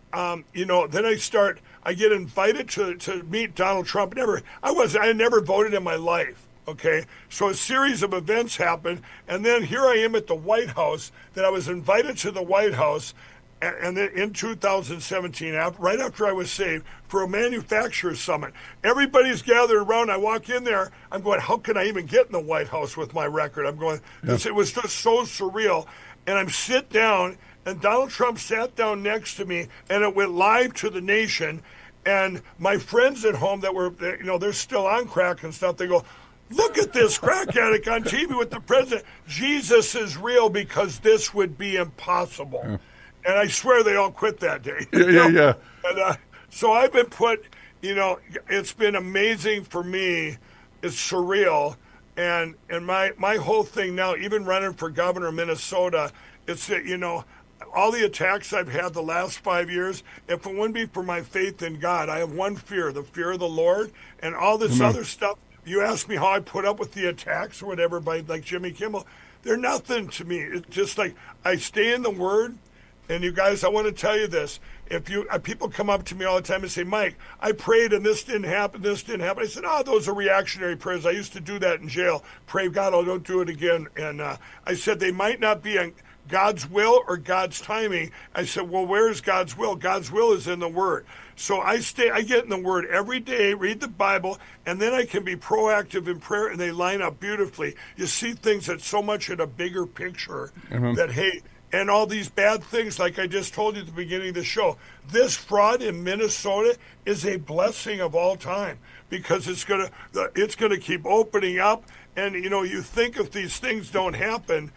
I get invited to meet Donald Trump. I had never voted in my life. Okay, so a series of events happened, and then here I am at the White House, that I was invited to the White House, and then in 2017, right after I was saved, for a manufacturers summit. Everybody's gathered around. I walk in there. I'm going, how can I even get in the White House with my record? I'm going, it was just so surreal. And I'm sit down, and Donald Trump sat down next to me, and it went live to the nation. And my friends at home that were, they're still on crack and stuff, they go, look at this crack addict on TV with the president. Jesus is real, because this would be impossible. Yeah. And I swear they all quit that day. Yeah. And, so I've been put, it's been amazing for me. It's surreal. And my whole thing now, even running for governor of Minnesota, it's that, all the attacks I've had the last 5 years, if it wouldn't be for my faith in God, I have one fear, the fear of the Lord, and all this other stuff. You ask me how I put up with the attacks or whatever by like Jimmy Kimmel. They're nothing to me. It's just like I stay in the Word. And you guys, I want to tell you this. If people come up to me all the time and say, Mike, I prayed and this didn't happen, I said, those are reactionary prayers. I used to do that in jail. Pray, God, I don't do it again. And I said, they might not be on God's will or God's timing. I said, well, where is God's will? God's will is in the Word. So I get in the Word every day, read the Bible, and then I can be proactive in prayer, and they line up beautifully. You see things that so much in a bigger picture that, hey, and all these bad things, like I just told you at the beginning of the show, this fraud in Minnesota is a blessing of all time, because it's gonna keep opening up. And you think if these things don't happen,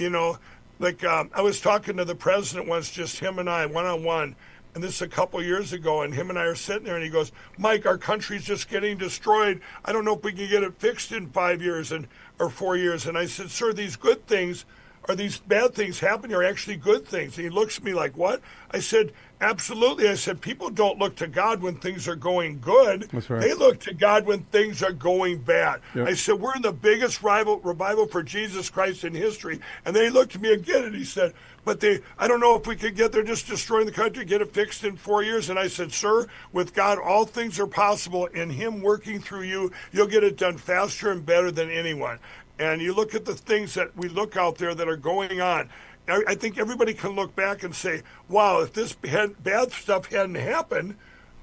like I was talking to the president once, just him and I, one-on-one, and this is a couple years ago, and him and I are sitting there, and he goes, Mike, our country's just getting destroyed. I don't know if we can get it fixed in 5 years or 4 years. And I said, sir, these good things, are these bad things happening, are actually good things? And he looks at me like, what? I said, absolutely. I said, people don't look to God when things are going good. That's right. They look to God when things are going bad. Yep. I said, we're in the biggest revival for Jesus Christ in history. And then he looked at me again and he said, but I don't know if we could get there, just destroying the country, get it fixed in 4 years. And I said, sir, with God, all things are possible. In him working through you, you'll get it done faster and better than anyone. And you look at the things that we look out there that are going on. I think everybody can look back and say, wow, if this bad stuff hadn't happened,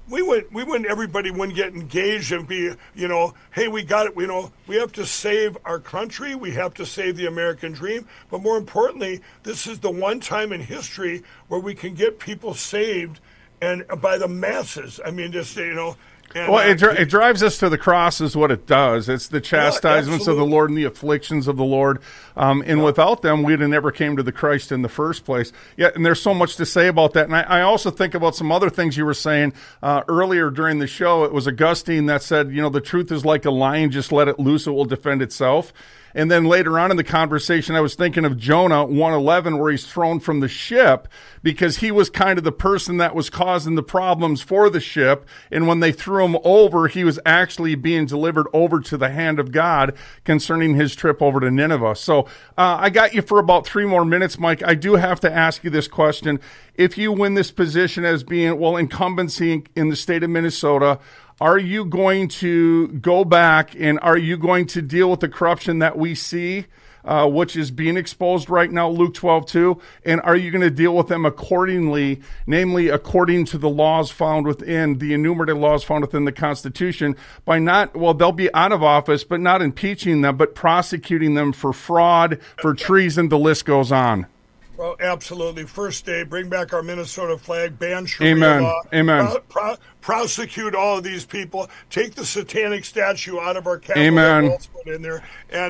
everybody wouldn't get engaged and be, hey, we got it. We have to save our country. We have to save the American dream. But more importantly, this is the one time in history where we can get people saved, and by the masses. I mean, just, And, well, it drives us to the cross is what it does. It's the chastisements of the Lord and the afflictions of the Lord. And without them, we'd have never came to the Christ in the first place. Yeah, and there's so much to say about that. And I also think about some other things you were saying earlier during the show. It was Augustine that said, the truth is like a lion, just let it loose, it will defend itself. And then later on in the conversation, I was thinking of Jonah 1:11, where he's thrown from the ship because he was kind of the person that was causing the problems for the ship. And when they threw him over, he was actually being delivered over to the hand of God concerning his trip over to Nineveh. So I got you for about 3 more minutes, Mike. I do have to ask you this question. If you win this position as being, incumbency in the state of Minnesota, are you going to go back and are you going to deal with the corruption that we see, which is being exposed right now, Luke 12:2? And are you going to deal with them accordingly, namely according to the laws found within, the enumerated laws found within the Constitution, by they'll be out of office, but not impeaching them, but prosecuting them for fraud, for treason, the list goes on. Well, absolutely. First day, bring back our Minnesota flag, ban Sharia law. Amen. Prosecute all of these people. Take the satanic statue out of our capital. Amen. Put in there,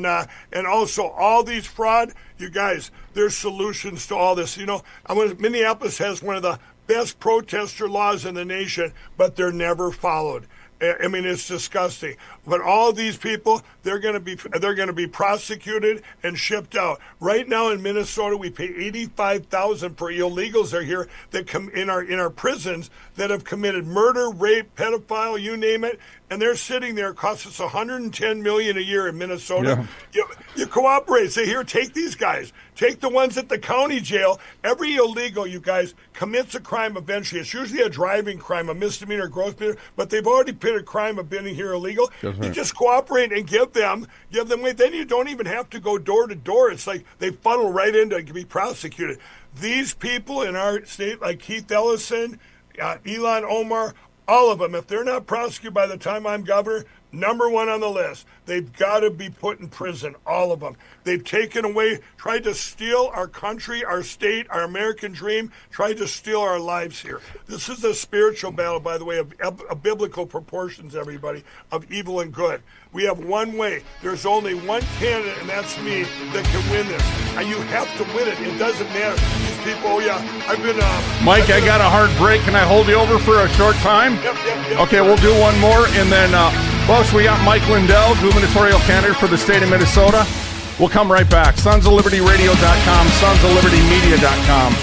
and also all these fraud. You guys, there's solutions to all this. Minneapolis has one of the best protester laws in the nation, but they're never followed. I mean, it's disgusting. But all of these people, they're going to be prosecuted and shipped out. Right now in Minnesota, we pay $85,000 for illegals that are here that come in our prisons that have committed murder, rape, pedophile, you name it. and they're sitting there. It costs us $110 million a year in Minnesota. Yeah. You cooperate. Say, here, take these guys. Take the ones at the county jail. Every illegal, you guys, commits a crime eventually. It's usually a driving crime, a misdemeanor, gross misdemeanor, but they've already committed a crime of being here illegal. That's right. You just cooperate and give them away. Then you don't even have to go door to door. It's like they funnel right in to be prosecuted. These people in our state, like Keith Ellison, Ilhan Omar, all of them, if they're not prosecuted by the time I'm governor, number one on the list, they've got to be put in prison, all of them. They've taken away, tried to steal our country, our state, our American dream, tried to steal our lives here. This is a spiritual battle, by the way, of biblical proportions, everybody, of evil and good. We have one way. There's only one candidate, and that's me, that can win this. And you have to win it. It doesn't matter. These people, I've been... Mike, I got a hard break. Can I hold you over for a short time? Yep. Okay, we'll do one more, and then, folks, we got Mike Lindell, gubernatorial candidate for the state of Minnesota. We'll come right back. SonsOfLibertyRadio.com, SonsOfLibertyMedia.com.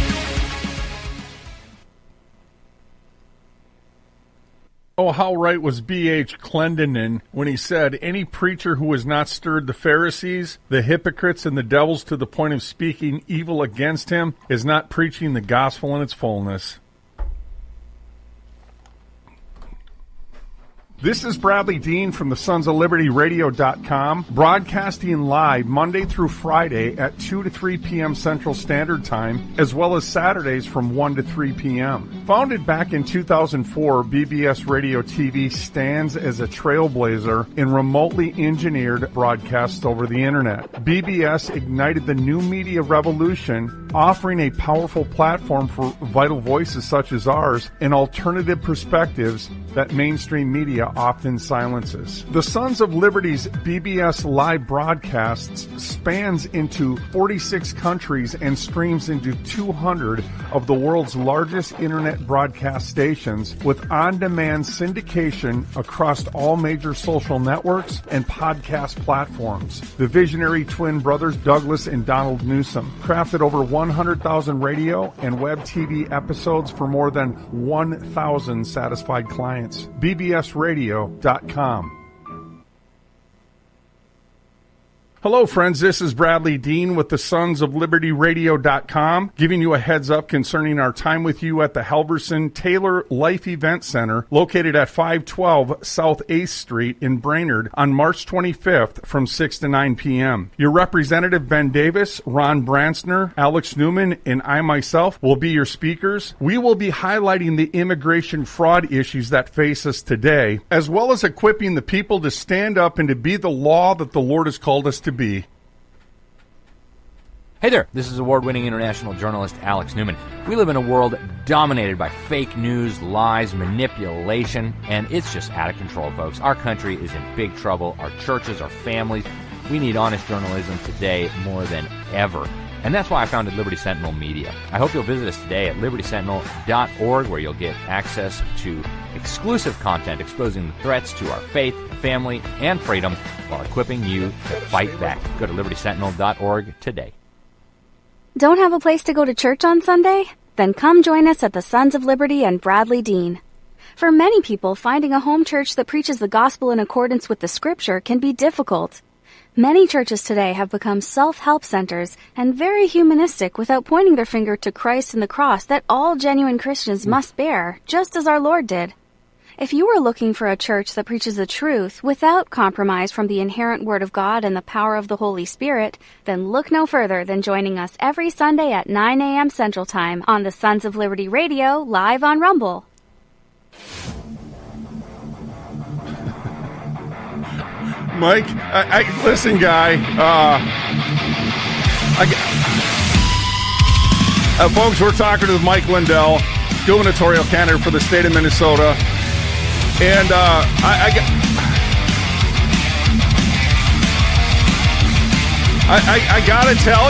Oh, how right was B.H. Clendenin when he said, any preacher who has not stirred the Pharisees, the hypocrites, and the devils to the point of speaking evil against him is not preaching the gospel in its fullness. This is Bradley Dean from the SonsOfLibertyRadio.com, broadcasting live Monday through Friday at 2 to 3 p.m. Central Standard Time, as well as Saturdays from 1 to 3 p.m. Founded back in 2004, BBS Radio TV stands as a trailblazer in remotely engineered broadcasts over the Internet. BBS ignited the new media revolution, offering a powerful platform for vital voices such as ours and alternative perspectives that mainstream media often silences. The Sons of Liberty's BBS live broadcasts spans into 46 countries and streams into 200 of the world's largest internet broadcast stations with on-demand syndication across all major social networks and podcast platforms. The visionary twin brothers Douglas and Donald Newsom crafted over 100,000 radio and web TV episodes for more than 1,000 satisfied clients. BBSRadio.com. Hello, friends. This is Bradley Dean with the Sons of LibertyRadio.com, giving you a heads up concerning our time with you at the Halverson Taylor Life Event Center, located at 512 South 8th Street in Brainerd on March 25th from 6 to 9 p.m. Your representative, Ben Davis, Ron Bransner, Alex Newman, and I myself will be your speakers. We will be highlighting the immigration fraud issues that face us today, as well as equipping the people to stand up and to be the law that the Lord has called us to be. Hey there, this is award-winning international journalist Alex Newman. We live in a world dominated by fake news, lies, manipulation, and it's just out of control, folks. Our country is in big trouble. Our churches, our families. We need honest journalism today more than ever. And that's why I founded Liberty Sentinel Media. I hope you'll visit us today at libertysentinel.org, where you'll get access to exclusive content exposing the threats to our faith, family, and freedom while equipping you to fight back. Go to libertysentinel.org today. Don't have a place to go to church on Sunday? Then come join us at the Sons of Liberty and Bradley Dean. For many people, finding a home church that preaches the gospel in accordance with the Scripture can be difficult. Many churches today have become self-help centers and very humanistic without pointing their finger to Christ and the cross that all genuine Christians must bear, just as our Lord did. If you are looking for a church that preaches the truth without compromise from the inherent Word of God and the power of the Holy Spirit, then look no further than joining us every Sunday at 9 a.m. Central Time on the Sons of Liberty Radio, live on Rumble. Mike, listen, guy. Folks, we're talking with Mike Lindell, gubernatorial candidate for the state of Minnesota, and I gotta tell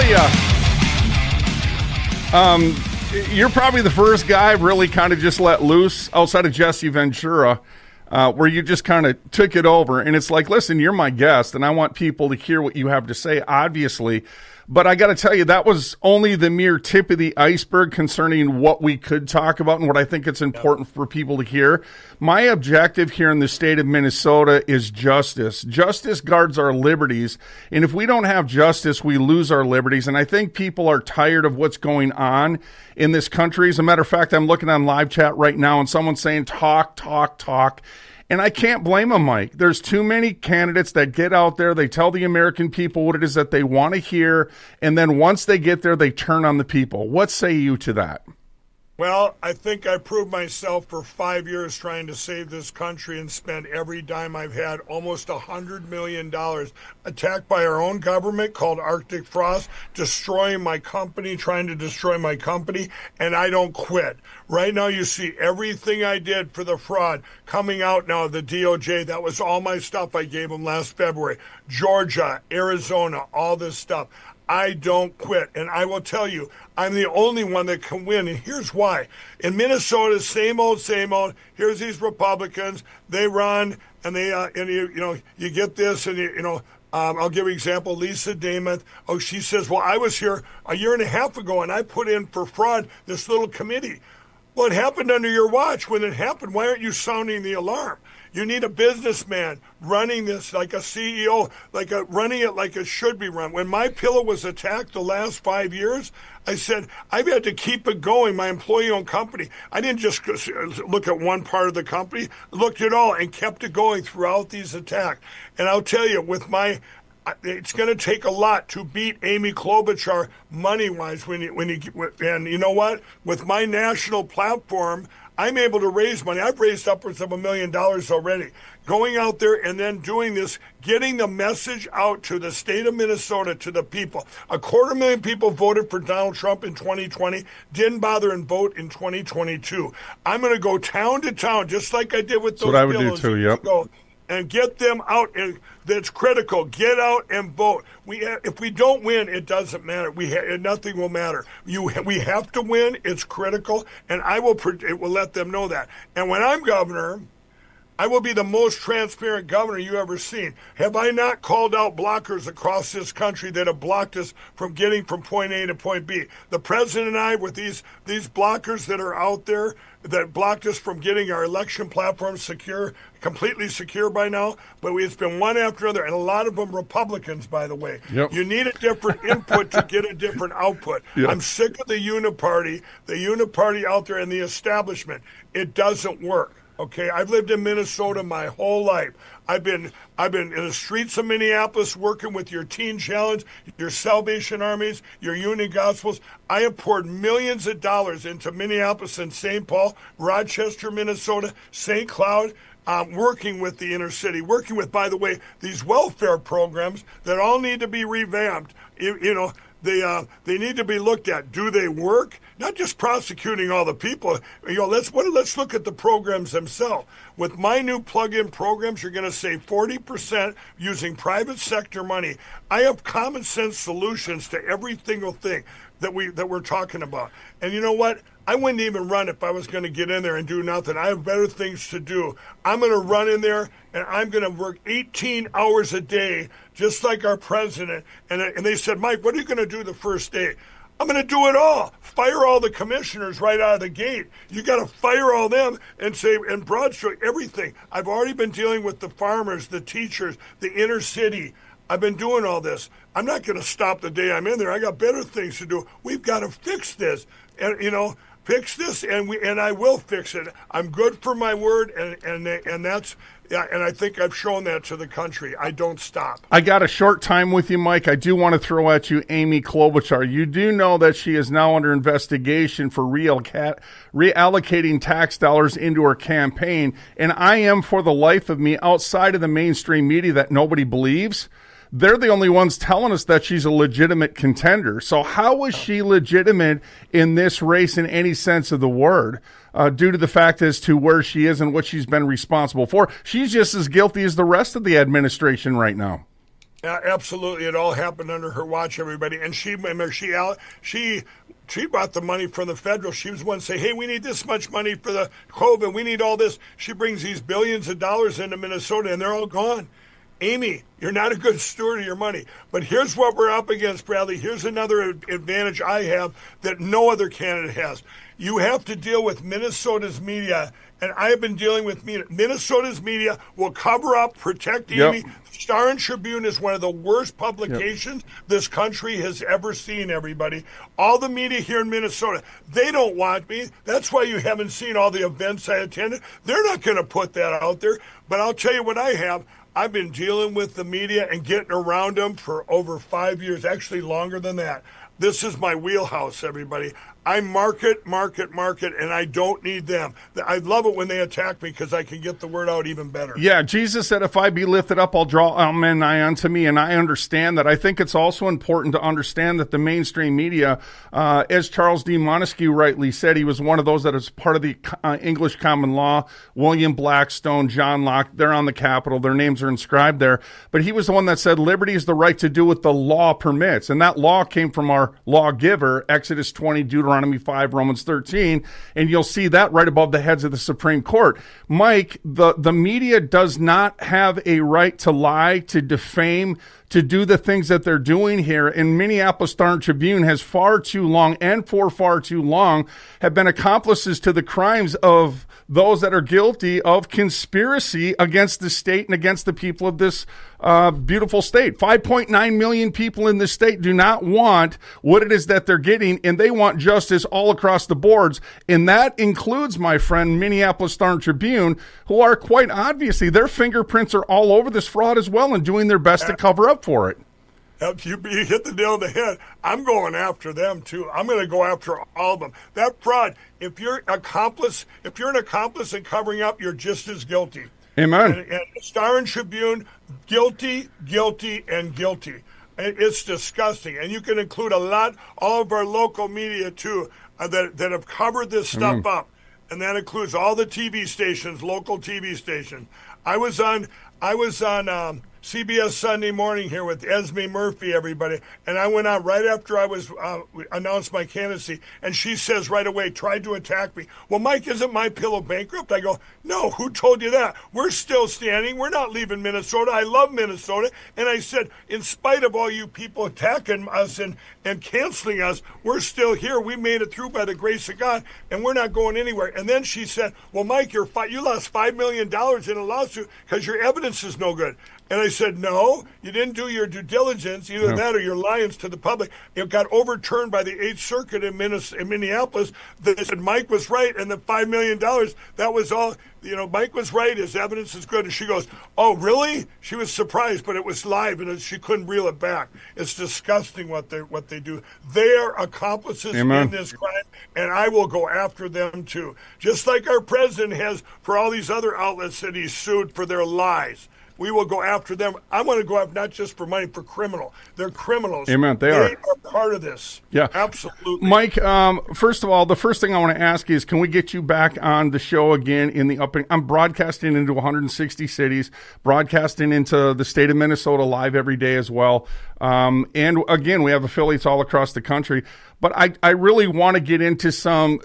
you, you're probably the first guy I've really kind of just let loose outside of Jesse Ventura. Where you just kind of took it over, and it's like, listen, you're my guest, and I want people to hear what you have to say, obviously, But I got to tell you, that was only the mere tip of the iceberg concerning what we could talk about and what I think it's important for people to hear. My objective here in the state of Minnesota is justice. Justice guards our liberties. And if we don't have justice, we lose our liberties. And I think people are tired of what's going on in this country. As a matter of fact, I'm looking on live chat right now and someone's saying, talk, talk, talk. And I can't blame them, Mike. There's too many candidates that get out there. They tell the American people what it is that they want to hear. And then once they get there, they turn on the people. What say you to that? Well, I think I proved myself for 5 years trying to save this country and spend every dime I've had, almost $100 million, attacked by our own government called Arctic Frost, destroying my company, trying to destroy my company, and I don't quit. Right now you see everything I did for the fraud coming out now of the DOJ. That was all my stuff I gave them last February. Georgia, Arizona, all this stuff. I don't quit. And I will tell you, I'm the only one that can win. And here's why. In Minnesota, same old, same old. Here's these Republicans. They run and they, you get this and I'll give you an example. Lisa Dameth. Oh, she says, well, I was here a year and a half ago and I put in for fraud this little committee. Well, it happened under your watch. When it happened, why aren't you sounding the alarm? You need a businessman running this like a CEO, running it like it should be run. When My Pillow was attacked the last 5 years, I said, I've had to keep it going, my employee-owned company. I didn't just look at one part of the company, looked at all and kept it going throughout these attacks. And I'll tell you, it's going to take a lot to beat Amy Klobuchar money-wise. And you know what? With my national platform, I'm able to raise money. I've raised upwards of $1 million already. Going out there and then doing this, getting the message out to the state of Minnesota, to the people. 250,000 people voted for Donald Trump in 2020, didn't bother and vote in 2022. I'm going to go town to town, just like I did with those That's what I would do too, yep. And get them out. And that's critical. Get out and vote. If we don't win, it doesn't matter. Nothing will matter. We have to win. It's critical, and it will let them know that. And when I'm governor, I will be the most transparent governor you ever seen. Have I not called out blockers across this country that have blocked us from getting from point A to point B? The president and I, with these blockers that are out there that blocked us from getting our election platform completely secure by now, but it's been one after another, and a lot of them Republicans, by the way. Yep. You need a different input to get a different output. Yep. I'm sick of the uniparty out there and the establishment. It doesn't work. Okay, I've lived in Minnesota my whole life. I've been in the streets of Minneapolis working with your Teen Challenge, your Salvation Armies, your Union Gospels. I have poured millions of dollars into Minneapolis and St. Paul, Rochester, Minnesota, St. Cloud, working with the inner city, working with, by the way, these welfare programs that all need to be revamped. They need to be looked at. Do they work? Not just prosecuting all the people. Let's look at the programs themselves. With my new plug-in programs, you're going to save 40% using private sector money. I have common sense solutions to every single thing that we're talking about. And you know what? I wouldn't even run if I was going to get in there and do nothing. I have better things to do. I'm going to run in there, and I'm going to work 18 hours a day, just like our president. And they said, Mike, what are you going to do the first day? I'm going to do it all. Fire all the commissioners right out of the gate. You got to fire all them and broad stroke everything. I've already been dealing with the farmers, the teachers, the inner city. I've been doing all this. I'm not going to stop the day I'm in there. I got better things to do. We've got to fix this. And fix this, and I will fix it. I'm good for my word, and I think I've shown that to the country. I don't stop. I got a short time with you, Mike. I do want to throw at you Amy Klobuchar. You do know that she is now under investigation for reallocating tax dollars into her campaign, and I am, for the life of me, outside of the mainstream media that nobody believes. They're the only ones telling us that she's a legitimate contender. So how is she legitimate in this race in any sense of the word, due to the fact as to where she is and what she's been responsible for? She's just as guilty as the rest of the administration right now. Absolutely. It all happened under her watch, everybody. And she brought the money from the federal. She was one to say, hey, we need this much money for the COVID. We need all this. She brings these billions of dollars into Minnesota, and they're all gone. Amy, you're not a good steward of your money. But here's what we're up against, Bradley. Here's another advantage I have that no other candidate has. You have to deal with Minnesota's media, and I have been dealing with media. Minnesota's media will cover up, protect Amy. The Star and Tribune is one of the worst publications this country has ever seen, everybody. All the media here in Minnesota, they don't want me. That's why you haven't seen all the events I attended. They're not going to put that out there. But I'll tell you what I have. I've been dealing with the media and getting around them for over 5 years, actually longer than that. This is my wheelhouse, everybody. I market, and I don't need them. I love it when they attack me because I can get the word out even better. Yeah, Jesus said, if I be lifted up, I'll draw all men nigh unto me, and I understand that. I think it's also important to understand that the mainstream media, as Charles D. Montesquieu rightly said, he was one of those that is part of the English common law. William Blackstone, John Locke, they're on the Capitol. Their names are inscribed there. But he was the one that said liberty is the right to do what the law permits, and that law came from our lawgiver, Exodus 20, Deuteronomy 5, Romans 13, and you'll see that right above the heads of the Supreme Court. Mike, the media does not have a right to lie, to defame, to do the things that they're doing here. And Minneapolis Star and Tribune has far too long, and for far too long, have been accomplices to the crimes of those that are guilty of conspiracy against the state and against the people of this beautiful state. 5.9 million people in this state do not want what it is that they're getting, and they want justice all across the boards. And that includes, my friend, Minneapolis Star and Tribune, who are quite obviously, their fingerprints are all over this fraud as well and doing their best to cover up for it. You hit the nail on the head. I'm going after them too. I'm going to go after all of them. That fraud, if you're an accomplice in covering up, you're just as guilty. Amen. And Star and Tribune, guilty, and guilty. It's disgusting. And you can include all of our local media too, that have covered this stuff up. And that includes all the TV stations, local TV stations. I was on CBS Sunday Morning here with Esme Murphy, everybody, and I went on right after I was announced my candidacy, and she says right away, tried to attack me. Well, Mike, isn't MyPillow bankrupt? I go, no, who told you that? We're still standing. We're not leaving Minnesota. I love Minnesota. And I said, in spite of all you people attacking us and canceling us, we're still here. We made it through by the grace of God, and we're not going anywhere. And then she said, well, Mike, you lost $5 million in a lawsuit because your evidence is no good. And I said, no, you didn't do your due diligence, either that or you're lying to the public. It got overturned by the 8th Circuit in Minneapolis. They said Mike was right, and the $5 million, that was all. Mike was right, his evidence is good. And she goes, oh, really? She was surprised, but it was live, and she couldn't reel it back. It's disgusting what they do. They are accomplices in this crime, and I will go after them, too. Just like our president has for all these other outlets that he's sued for their lies. We will go after them. I'm going to go after not just for money, for criminal. They're criminals. Amen. They are part of this. Yeah. Absolutely. Mike, first of all, the first thing I want to ask is, can we get you back on the show again in the I'm broadcasting into 160 cities, broadcasting into the state of Minnesota live every day as well. And again, we have affiliates all across the country. But I really want to get into some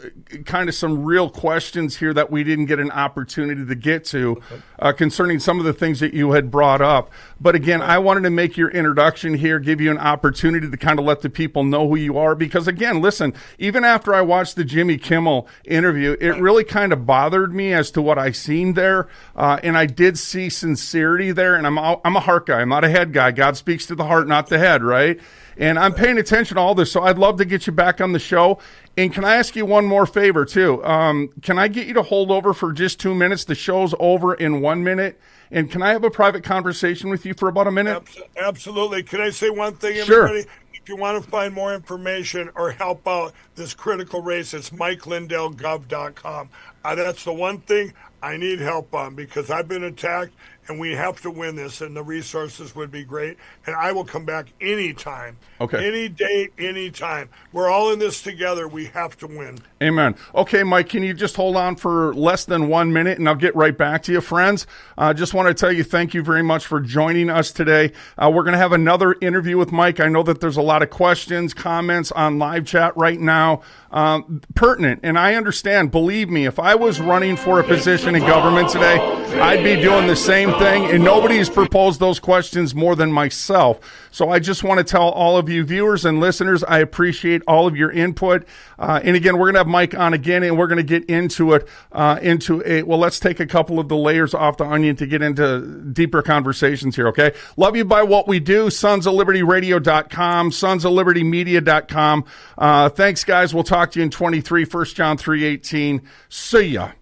real questions here that we didn't get an opportunity to get to concerning some of the things that you had brought up. But again, I wanted to make your introduction here, give you an opportunity to kind of let the people know who you are. Because again, listen, even after I watched the Jimmy Kimmel interview, it really kind of bothered me as to what I seen there. And I did see sincerity there. And I'm a heart guy. I'm not a head guy. God speaks to the heart, not the head, right? And I'm paying attention to all this, so I'd love to get you back on the show. And can I ask you one more favor, too? Can I get you to hold over for just 2 minutes? The show's over in 1 minute. And can I have a private conversation with you for about a minute? Absolutely. Can I say one thing, Sure. everybody? If you want to find more information or help out this critical race, it's MikeLindellGov.com. That's the one thing I need help on, because I've been attacked, and we have to win this, and the resources would be great. And I will come back anytime. Okay. Any day, anytime. We're all in this together. We have to win. Amen. Okay, Mike, can you just hold on for less than 1 minute, and I'll get right back to you, friends. Just want to tell you thank you very much for joining us today. We're going to have another interview with Mike. I know that there's a lot of questions, comments on live chat right now, pertinent, and I understand. Believe me, if I was running for a position in government today, I'd be doing the same important thing, and nobody has proposed those questions more than myself. So I just want to tell all of you viewers and listeners, I appreciate all of your input. And again, we're going to have Mike on again, and we're going to get into it, let's take a couple of the layers off the onion to get into deeper conversations here, okay? Love you by what we do, sonsoflibertyradio.com, sonsoflibertymedia.com. Thanks, guys. We'll talk to you in 23, 1 John 3:18. See ya.